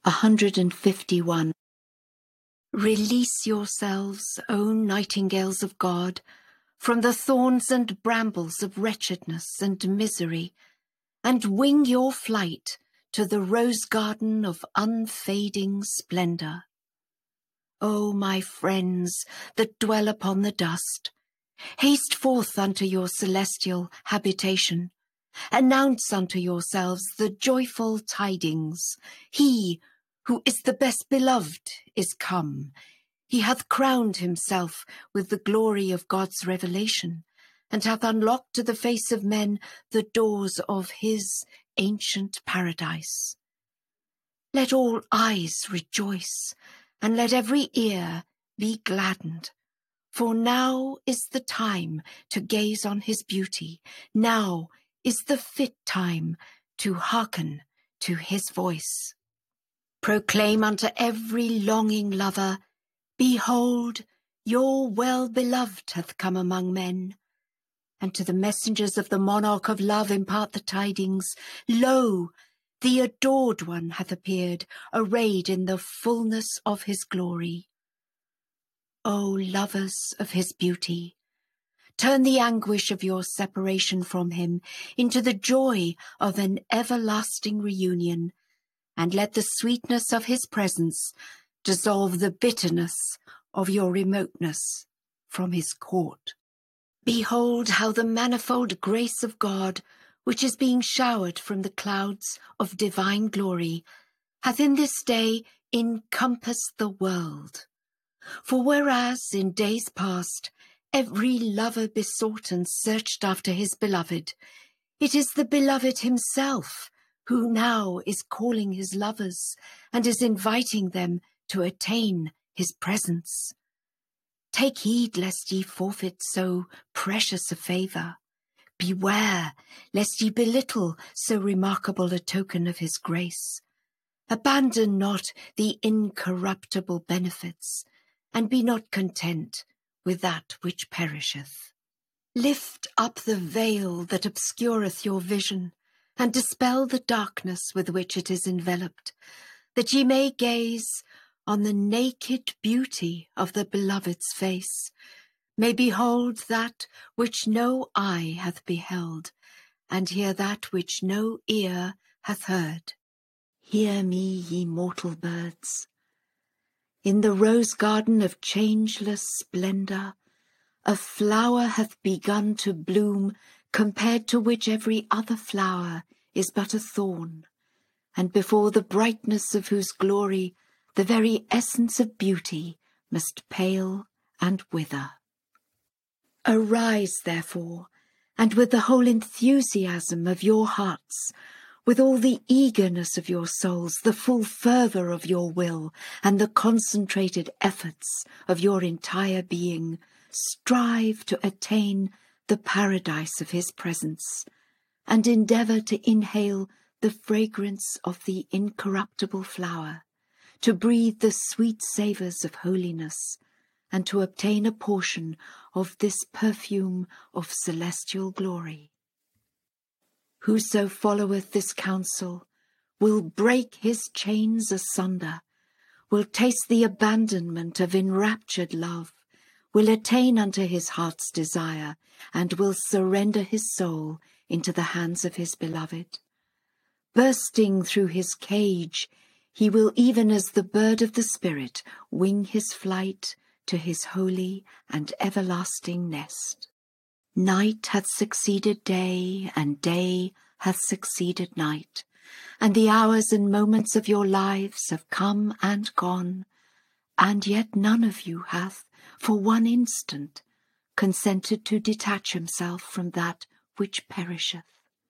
151. Release yourselves, O nightingales of God, from the thorns and brambles of wretchedness and misery, and wing your flight to the rose garden of unfading splendour. O my friends that dwell upon the dust, haste forth unto your celestial habitation. Announce unto yourselves the joyful tidings. He who is the best beloved is come. He hath crowned himself with the glory of God's revelation, and hath unlocked to the face of men the doors of his ancient paradise. Let all eyes rejoice, and let every ear be gladdened. For now is the time to gaze on his beauty. Now is the fit time to hearken to his voice. Proclaim unto every longing lover, behold, your well-beloved hath come among men. And to the messengers of the monarch of love impart the tidings, lo, the adored one hath appeared, arrayed in the fullness of his glory. O lovers of his beauty, turn the anguish of your separation from him into the joy of an everlasting reunion, and let the sweetness of his presence dissolve the bitterness of your remoteness from his court. Behold how the manifold grace of God, which is being showered from the clouds of divine glory, hath in this day encompassed the world. For whereas in days past every lover besought and searched after his beloved, it is the beloved himself who now is calling his lovers and is inviting them to attain his presence. Take heed lest ye forfeit so precious a favour. Beware lest ye belittle so remarkable a token of his grace. Abandon not the incorruptible benefits, and be not content with that which perisheth. Lift up the veil that obscureth your vision, and dispel the darkness with which it is enveloped, that ye may gaze on the naked beauty of the beloved's face, may behold that which no eye hath beheld, and hear that which no ear hath heard. Hear me, ye mortal birds. In the rose garden of changeless splendour, a flower hath begun to bloom, compared to which every other flower is but a thorn, and before the brightness of whose glory the very essence of beauty must pale and wither. Arise, therefore, and with the whole enthusiasm of your hearts, with all the eagerness of your souls, the full fervour of your will, and the concentrated efforts of your entire being, strive to attain the paradise of his presence, and endeavour to inhale the fragrance of the incorruptible flower, to breathe the sweet savours of holiness, and to obtain a portion of this perfume of celestial glory. Whoso followeth this counsel will break his chains asunder, will taste the abandonment of enraptured love, will attain unto his heart's desire, and will surrender his soul into the hands of his beloved. Bursting through his cage, he will, even as the bird of the Spirit, wing his flight to his holy and everlasting nest. Night hath succeeded day, and day hath succeeded night, and the hours and moments of your lives have come and gone, and yet none of you hath, for one instant, consented to detach himself from that which perisheth.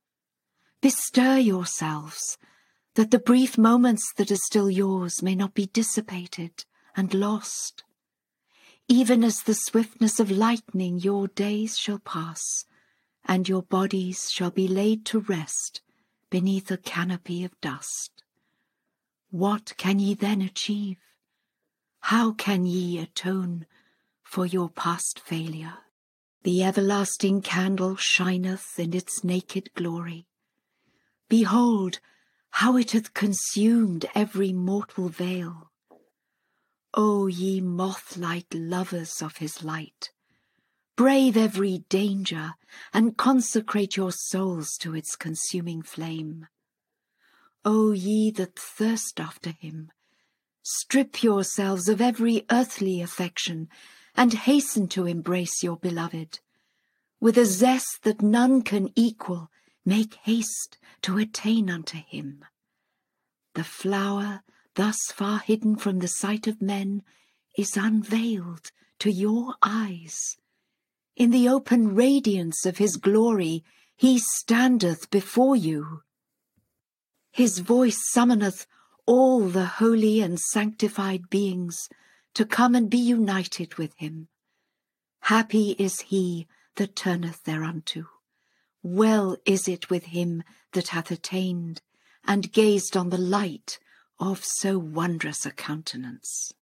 Bestir yourselves, that the brief moments that are still yours may not be dissipated and lost. Even as the swiftness of lightning your days shall pass, and your bodies shall be laid to rest beneath a canopy of dust. What can ye then achieve? How can ye atone for your past failure? The everlasting candle shineth in its naked glory. Behold, how it hath consumed every mortal veil. O ye moth-like lovers of his light, brave every danger and consecrate your souls to its consuming flame. O ye that thirst after him, strip yourselves of every earthly affection and hasten to embrace your beloved. With a zest that none can equal, make haste to attain unto him. The flower, thus far hidden from the sight of men, is unveiled to your eyes. In the open radiance of his glory, he standeth before you. His voice summoneth all the holy and sanctified beings to come and be united with him. Happy is he that turneth thereunto. Well is it with him that hath attained and gazed on the light of so wondrous a countenance.